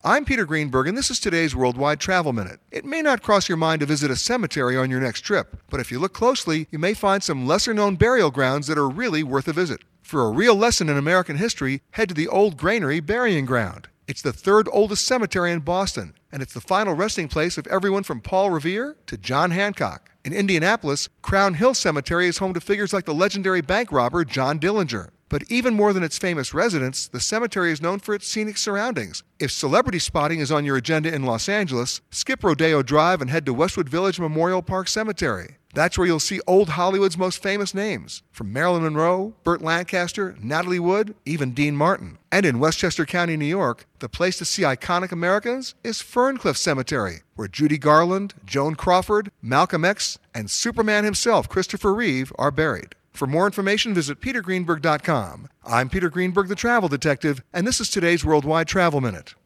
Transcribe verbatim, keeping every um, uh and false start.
I'm Peter Greenberg, and this is today's Worldwide Travel Minute. It may not cross your mind to visit a cemetery on your next trip, but if you look closely, you may find some lesser-known burial grounds that are really worth a visit. For a real lesson in American history, head to the Old Granary Burying Ground. It's the third oldest cemetery in Boston, and it's the final resting place of everyone from Paul Revere to John Hancock. In Indianapolis, Crown Hill Cemetery is home to figures like the legendary bank robber John Dillinger. But even more than its famous residents, the cemetery is known for its scenic surroundings. If celebrity spotting is on your agenda in Los Angeles, skip Rodeo Drive and head to Westwood Village Memorial Park Cemetery. That's where you'll see old Hollywood's most famous names, from Marilyn Monroe, Burt Lancaster, Natalie Wood, even Dean Martin. And in Westchester County, New York, the place to see iconic Americans is Ferncliff Cemetery, where Judy Garland, Joan Crawford, Malcolm X, and Superman himself, Christopher Reeve, are buried. For more information, visit peter greenberg dot com. I'm Peter Greenberg, the Travel Detective, and this is today's Worldwide Travel Minute.